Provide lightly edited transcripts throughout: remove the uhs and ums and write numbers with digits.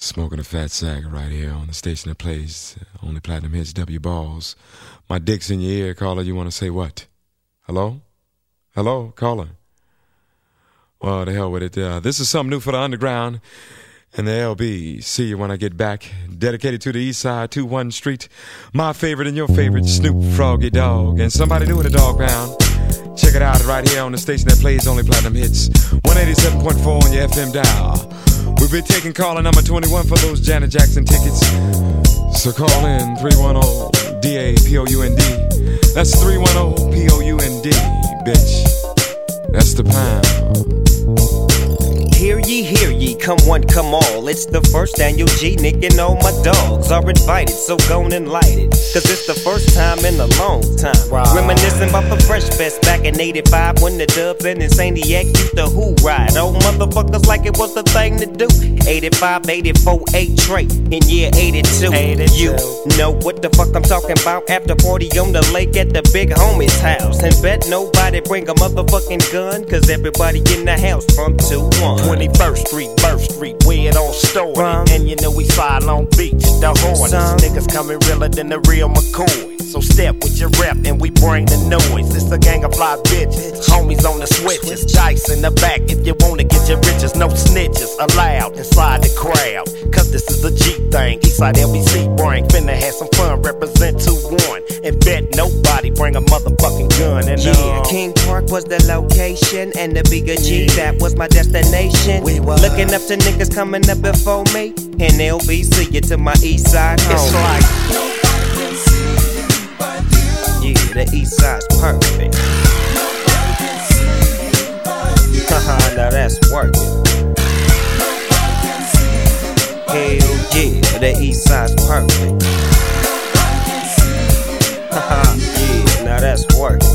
Smoking a fat sack right here on the station that plays only platinum hits, W Balls. My dick's in your ear, caller. You want to say what? Hello? Hello, caller? Well, the hell with it. This is something new for the underground and the LB. See you when I get back. Dedicated to the east side, 21 Street. My favorite and your favorite, Snoop Froggy Dog. And somebody doing a dog pound. Check it out right here on the station that plays only platinum hits. 187.4 on your FM dial. We'll be taking caller number 21 for those Janet Jackson tickets. So call in 310-DAPOUND. That's 310-POUND, bitch. That's the pound. Hear ye, come one, come all. It's the first annual G, Nick and all my dogs are invited, so go and light it. Cause it's the first time in a long time. Right. Reminiscing about the Fresh Fest back in 85 when the Dubs and Insaniac used to who ride. Old motherfuckers like it was the thing to do. 85, 84, 8 Trey in year 82. You know what the fuck I'm talking about. After party on the lake at the big homie's house. And bet nobody bring a motherfucking gun, cause everybody in the house from 2-1. 21st Street, Birth Street, where it all started. And you know we slide Long Beach, the Hornets. Niggas coming realer than the real McCoy. So step with your rep and we bring the noise. It's a gang of fly bitches, homies on the switches. Dice in the back if you wanna get your riches. No snitches allowed inside the crowd. Cause this is a G thing, Eastside LBC bring. Finna have some fun, represent 2-1. And bet nobody bring a motherfucking gun. And King Park was the location, and the bigger G, that was my destination. We was looking up to niggas coming up before me, and LBC get to my east side home. It's like nobody can see you but you. Yeah, the east side's perfect. Nobody can see you but you. Now that's working. Nobody can see you but Hell yeah, the east side's perfect. Nobody can see you but you. Yeah, now that's working.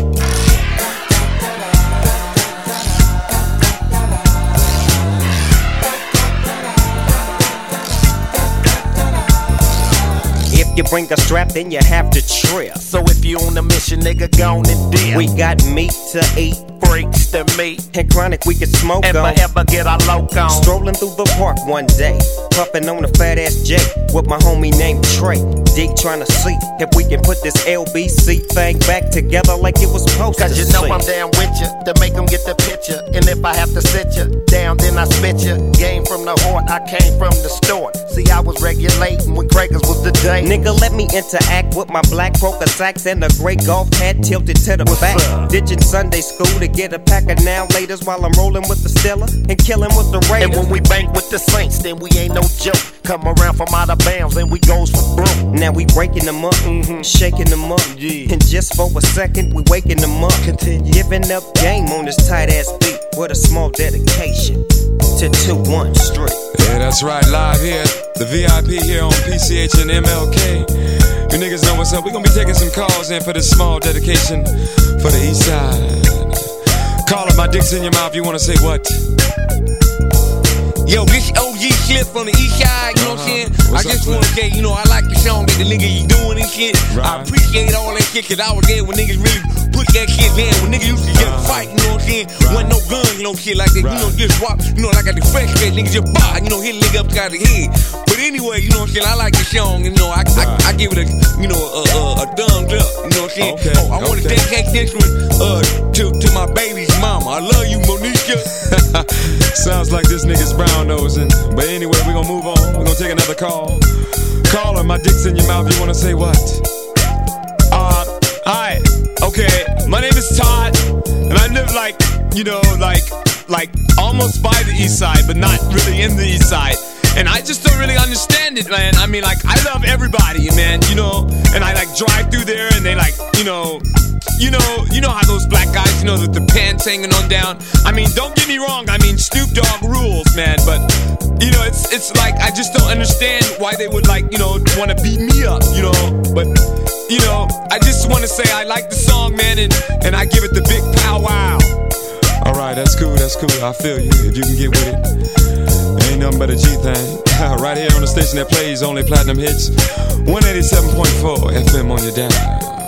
If you bring a strap, then you have to trip. so if you on a mission, nigga, gone and dip. We got meat to eat, freaks to me, and chronic we can smoke and on. forever get our loc on. Strolling through the park one day, puffing on a fat ass J with my homie named Trey. Dig trying to see if we can put this LBC thing back together like it was supposed to. Cause you know I'm down with you to make them get the picture. And if I have to sit you down, then I spit you. Game from the heart, I came from the start. See, I was regulating when Craigers was the day. Nigga, let me interact with my black poker sacks and a gray golf hat tilted to the back. Ditching Sunday school to get a pack of now laters while I'm rolling with the Stella and killing with the Raiders. And when we bank with the Saints, then we ain't no joke. Come around from out of bounds and we goes for broke. Now we breaking them up, shaking them up, and just for a second we waking them up. Continue. Giving up game on this tight ass beat with a small dedication to 21 Street. Yeah, that's right, live here, the VIP here on PCH and MLK. You niggas know what's up. We're gonna be taking some calls in for this small dedication for the east side. Call up, my dick's in your mouth, you wanna say what? Yo, this OG Slip from the east side, you know what I'm saying? I just wanna say, you know, I like the song that the nigga you doing and shit. Right. I appreciate all that shit, cause I was there when niggas really put that shit down. When niggas used to just fight, you know what I'm saying? Wasn't no gun, you know, shit like that. You know, just walk, you know, like at the fresh fest, niggas just buy, you know, hit a nigga upside the head. But anyway, you know what I'm saying? I like the song, and you know, I give it a, you know, a thumbs up, you know what I'm saying? Okay, I wanna dedicate this one to my baby's mama. I love you, Monisha. Sounds like this nigga's brown nosing. But anyway, we're gonna move on. We're gonna take another call. Caller, my dick's in your mouth. You wanna say what? Hi. Okay, my name is Todd, and I live like, you know, like almost by the east side, but not really in the east side. And I just don't really understand it, man. I mean, like, I love everybody, man, you know. And I like drive through there, and they like, you know how those black guys, you know, with the pants hanging on down. I mean, don't get me wrong. I mean, Snoop Dogg rules, man. But you know, it's like I just don't understand why they would like, you know, want to beat me up, you know. But you know, I just want to say I like the song, man, and I give it the big pow wow. All right, that's cool. I feel you. If you can get with it. Ain't nothing but a G thing. Right here on the station that plays only platinum hits. 187.4 FM on your dial.